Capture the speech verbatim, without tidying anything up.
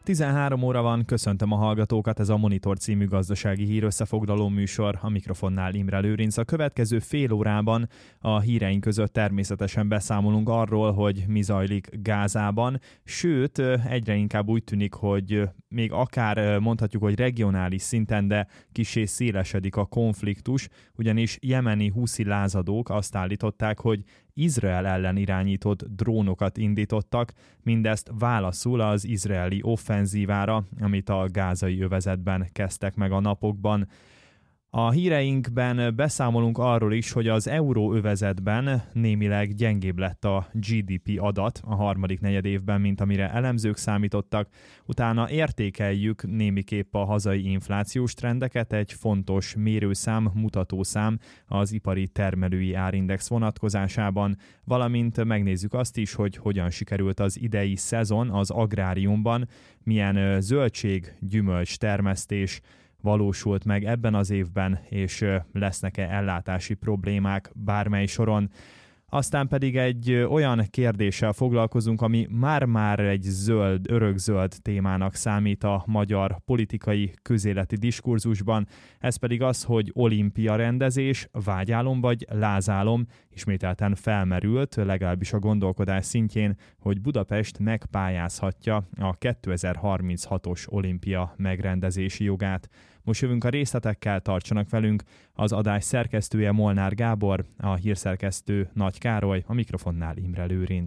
tizenhárom óra van, köszöntöm a hallgatókat, ez a Monitor című gazdasági hírösszefoglaló műsor, a mikrofonnál Imre Lőrinc. A következő fél órában a híreink között természetesen beszámolunk arról, hogy mi zajlik Gázában, sőt, egyre inkább úgy tűnik, hogy még akár mondhatjuk, hogy regionális szinten, de kissé szélesedik a konfliktus, ugyanis jemeni huszi lázadók azt állították, hogy Izrael ellen irányított drónokat indítottak, mindezt válaszul az izraeli offenzívára, amit a gázai övezetben kezdtek meg a napokban. A híreinkben beszámolunk arról is, hogy az euróövezetben némileg gyengébb lett a gé dé pé adat a harmadik negyedévben, mint amire elemzők számítottak. Utána értékeljük némiképp a hazai inflációs trendeket, egy fontos mérőszám, mutatószám az ipari termelői árindex vonatkozásában, valamint megnézzük azt is, hogy hogyan sikerült az idei szezon az agráriumban, milyen zöldség, gyümölcs termesztés valósult meg ebben az évben, és lesznek-e ellátási problémák bármely soron. Aztán pedig egy olyan kérdéssel foglalkozunk, ami már-már egy zöld, örökzöld témának számít a magyar politikai közéleti diskurzusban. Ez pedig az, hogy olimpia rendezés, vágyálom vagy lázálom, ismételten felmerült, legalábbis a gondolkodás szintjén, hogy Budapest megpályázhatja a kétezer-harminchatos olimpia megrendezési jogát. Most jövünk a részletekkel, tartsanak velünk. Az adás szerkesztője Molnár Gábor, a hírszerkesztő Nagy Károly, a mikrofonnál Imre Lőrinc.